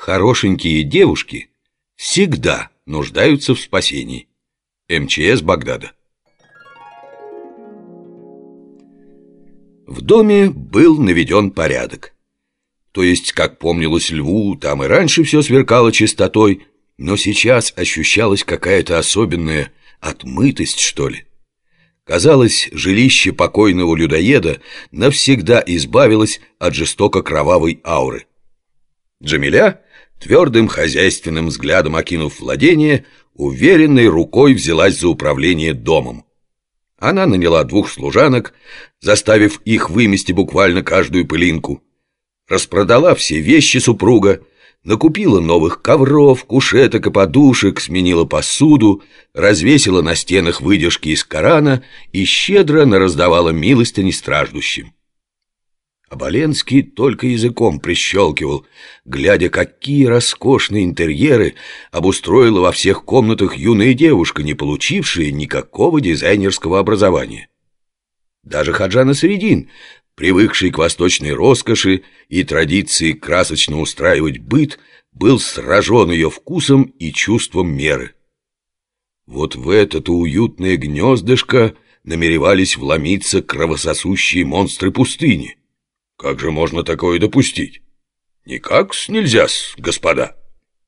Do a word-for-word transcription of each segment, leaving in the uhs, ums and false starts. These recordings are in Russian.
Хорошенькие девушки всегда нуждаются в спасении. эм че эс Багдада. В доме был наведен порядок. То есть, как помнилось Льву, там и раньше все сверкало чистотой, но сейчас ощущалась какая-то особенная отмытость, что ли. Казалось, жилище покойного людоеда навсегда избавилось от жестоко-кровавой ауры. Джамиля, твердым хозяйственным взглядом окинув владение, уверенной рукой взялась за управление домом. Она наняла двух служанок, заставив их вымести буквально каждую пылинку, распродала все вещи супруга, накупила новых ковров, кушеток и подушек, сменила посуду, развесила на стенах выдержки из Корана и щедро нараздавала милостыни страждущим. Оболенский только языком прищелкивал, глядя, какие роскошные интерьеры обустроила во всех комнатах юная девушка, не получившая никакого дизайнерского образования. Даже Хаджа Насреддин, привыкший к восточной роскоши и традиции красочно устраивать быт, был сражен ее вкусом и чувством меры. Вот в это-то уютное гнездышко намеревались вломиться кровососущие монстры пустыни. Как же можно такое допустить? Никак-с нельзя-с, господа.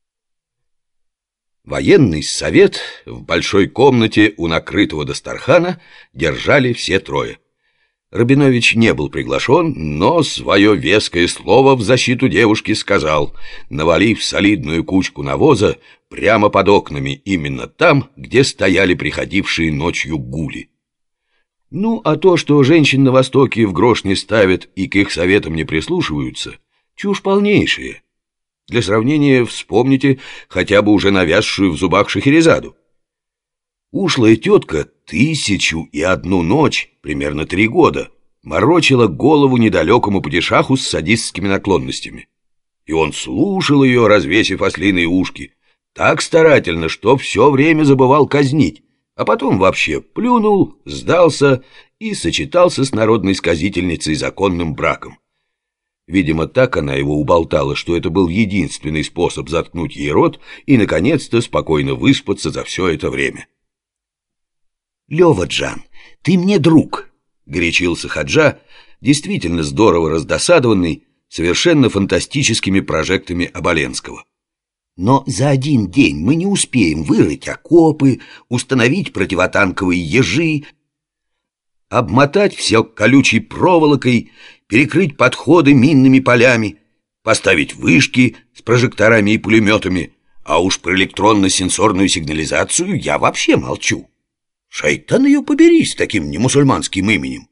Военный совет в большой комнате у накрытого дастархана держали все трое. Рабинович не был приглашен, но свое веское слово в защиту девушки сказал, навалив солидную кучку навоза прямо под окнами, именно там, где стояли приходившие ночью гули. Ну, а то, что женщин на Востоке в грош не ставят и к их советам не прислушиваются, чушь полнейшая. Для сравнения вспомните хотя бы уже навязшую в зубах Шахерезаду. Ушлая тетка тысячу и одну ночь, примерно три года, морочила голову недалекому падишаху с садистскими наклонностями. И он слушал ее, развесив ослиные ушки, так старательно, что все время забывал казнить, а потом вообще плюнул, сдался и сочетался с народной сказительницей законным браком. Видимо, так она его уболтала, что это был единственный способ заткнуть ей рот и, наконец-то, спокойно выспаться за все это время. «Лёва-джан, ты мне друг», — горячился Хаджа, действительно здорово раздосадованный совершенно фантастическими прожектами Оболенского. «Но за один день мы не успеем вырыть окопы, установить противотанковые ежи, обмотать все колючей проволокой, перекрыть подходы минными полями, поставить вышки с прожекторами и пулеметами, а уж про электронно-сенсорную сигнализацию я вообще молчу. Шайтан ее побери с таким немусульманским именем».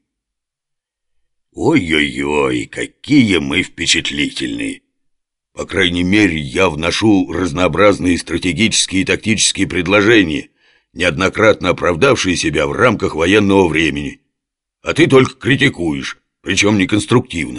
«Ой-ой-ой, какие мы впечатлительные! По крайней мере, я вношу разнообразные стратегические и тактические предложения, неоднократно оправдавшие себя в рамках военного времени. А ты только критикуешь, причем неконструктивно».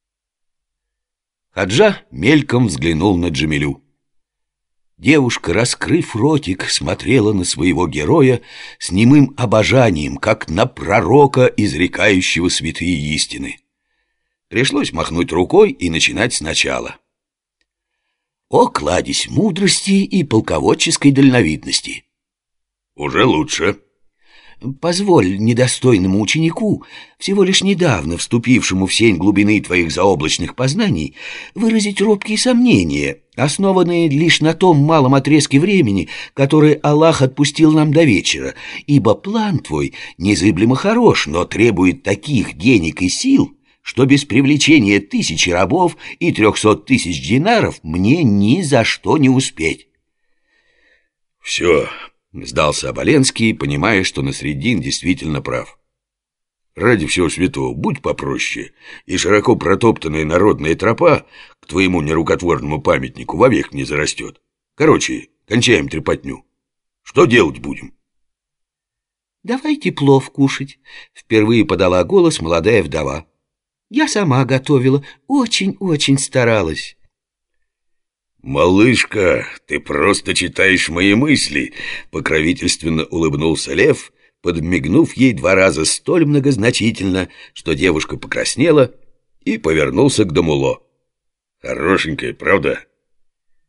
Хаджа мельком взглянул на Джамилю. Девушка, раскрыв ротик, смотрела на своего героя с немым обожанием, как на пророка, изрекающего святые истины. Пришлось махнуть рукой и начинать сначала. «О, кладезь мудрости и полководческой дальновидности!» «Уже лучше». «Позволь недостойному ученику, всего лишь недавно вступившему в сень глубины твоих заоблачных познаний, выразить робкие сомнения, основанные лишь на том малом отрезке времени, который Аллах отпустил нам до вечера, ибо план твой незыблемо хорош, но требует таких денег и сил, что без привлечения тысячи рабов и трехсот тысяч динаров мне ни за что не успеть». «Все», — сдался Оболенский, понимая, что Насреддин действительно прав. «Ради всего святого, будь попроще, и широко протоптанная народная тропа к твоему нерукотворному памятнику вовек не зарастет. Короче, кончаем трепотню. Что делать будем?» «Давайте плов кушать», — впервые подала голос молодая вдова. «Я сама готовила, очень-очень старалась». «Малышка, ты просто читаешь мои мысли», — покровительственно улыбнулся Лев, подмигнув ей два раза столь многозначительно, что девушка покраснела, и повернулся к Дамуло. «Хорошенькая, правда?»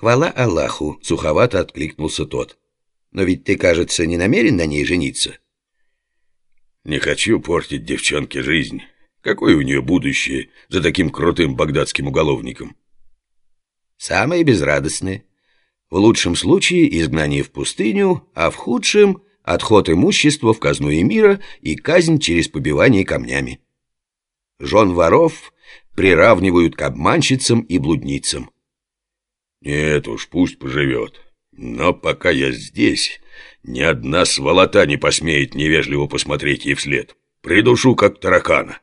Хвала Аллаху, суховато откликнулся тот. Но ведь ты, кажется, не намерен на ней жениться? Не хочу портить девчонке жизнь. Какое у нее будущее за таким крутым багдадским уголовником? Самое безрадостное. В лучшем случае изгнание в пустыню, а в худшем — отход имущества в казну эмира и казнь через побивание камнями. Жен воров приравнивают к обманщицам и блудницам. Нет уж, пусть поживет. Но пока я здесь, ни одна сволота не посмеет невежливо посмотреть ей вслед. Придушу, как таракана.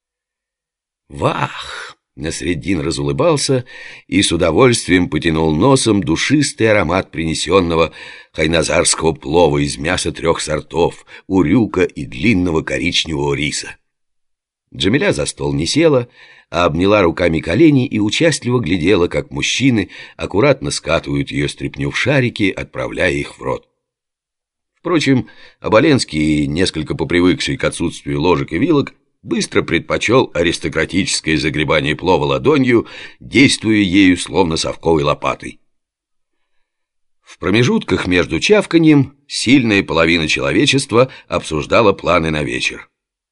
Вах! Насреддин разулыбался и с удовольствием потянул носом душистый аромат принесенного хайназарского плова из мяса трех сортов, урюка и длинного коричневого риса. Джамиля за стол не села, а обняла руками колени и участливо глядела, как мужчины аккуратно скатывают ее стряпню в шарики, отправляя их в рот. Впрочем, Оболенский, несколько попривыкший к отсутствию ложек и вилок, быстро предпочел аристократическое загребание плова ладонью, действуя ею словно совковой лопатой. В промежутках между чавканьем сильная половина человечества обсуждала планы на вечер.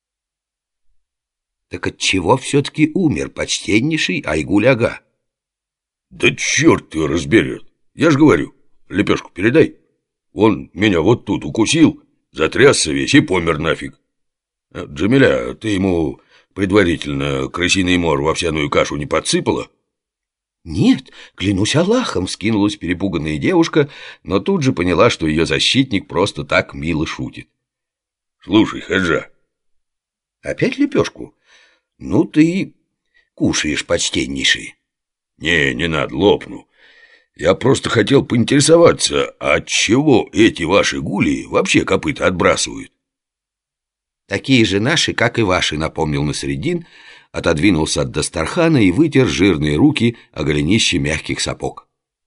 Так отчего все-таки умер почтеннейший Айгуль-ага? Да черт его разберет. Я ж говорю, лепешку передай. Он меня вот тут укусил, затрясся весь и помер нафиг. Джамиля, ты ему предварительно крысиный мор в овсяную кашу не подсыпала? Нет, клянусь Аллахом, скинулась перепуганная девушка, но тут же поняла, что ее защитник просто так мило шутит. Слушай, Хаджа. Опять лепешку? Ну ты кушаешь, почтеннейший. Не, не надо, лопну. Я просто хотел поинтересоваться, от чего эти ваши гули вообще копыта отбрасывают? Такие же наши, как и ваши, напомнил Насреддин, отодвинулся от дастархана и вытер жирные руки о голенище мягких сапог.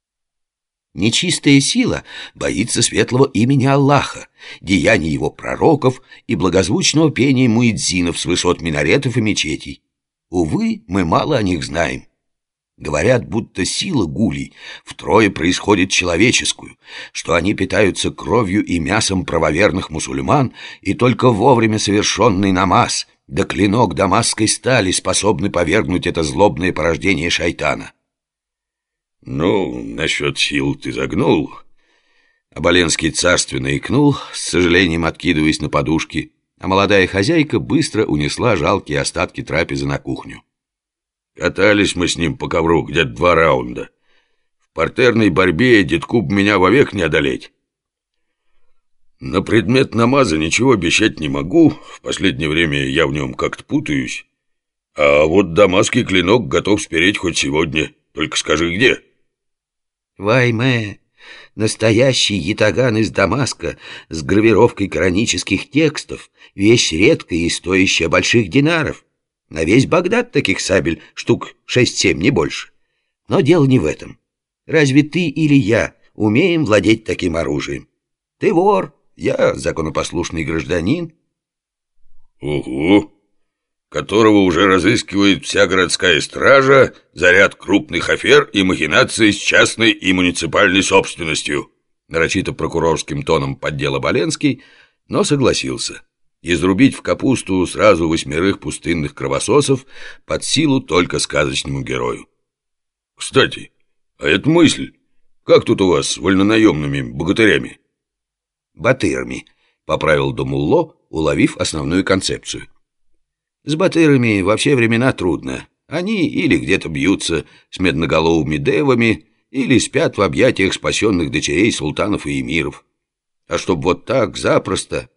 Нечистая сила боится светлого имени Аллаха, деяний его пророков и благозвучного пения муэдзинов с высот минаретов и мечетей. Увы, мы мало о них знаем. Говорят, будто сила гулей втрое происходит человеческую, что они питаются кровью и мясом правоверных мусульман, и только вовремя совершенный намаз, да клинок дамасской стали способны повергнуть это злобное порождение шайтана. Ну, насчет сил ты загнул. Оболенский царственно икнул, с сожалением откидываясь на подушки, а молодая хозяйка быстро унесла жалкие остатки трапезы на кухню. Катались мы с ним по ковру где-то два раунда. В партерной борьбе деткуб меня вовек не одолеть. На предмет намаза ничего обещать не могу, в последнее время я в нем как-то путаюсь. А вот дамасский клинок готов спереть хоть сегодня, только скажи где. Вайме, настоящий ятаган из Дамаска с гравировкой коранических текстов, вещь редкая и стоящая больших динаров. На весь Багдад таких сабель штук шесть-семь, не больше. Но дело не в этом. Разве ты или я умеем владеть таким оружием? Ты вор, я законопослушный гражданин. Угу, которого уже разыскивает вся городская стража за ряд крупных афер и махинаций с частной и муниципальной собственностью. Нарочито прокурорским тоном поддел Оболенский, но согласился. Изрубить в капусту сразу восьмерых пустынных кровососов под силу только сказочному герою. Кстати, а это мысль. Как тут у вас с вольнонаемными богатырями? Батырами, поправил Домулло, уловив основную концепцию. С батырами во все времена трудно. Они или где-то бьются с медноголовыми девами, или спят в объятиях спасенных дочерей султанов и эмиров. А чтоб вот так запросто...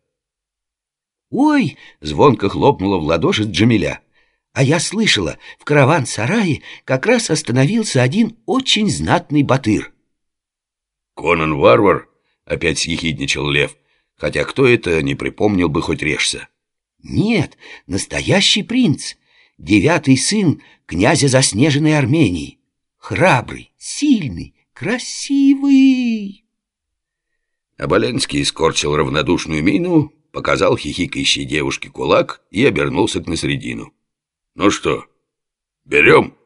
«Ой!» — звонко хлопнула в ладоши Джамиля. «А я слышала, в караван-сарае как раз остановился один очень знатный батыр». «Конан-варвар?» — опять съехидничал Лев, хотя кто это, не припомнил бы, хоть режься. «Нет, настоящий принц, девятый сын князя заснеженной Армении. Храбрый, сильный, красивый». Оболенский скорчил равнодушную мину, показал хихикающей девушке кулак и обернулся к Насреддину. «Ну что, берем?»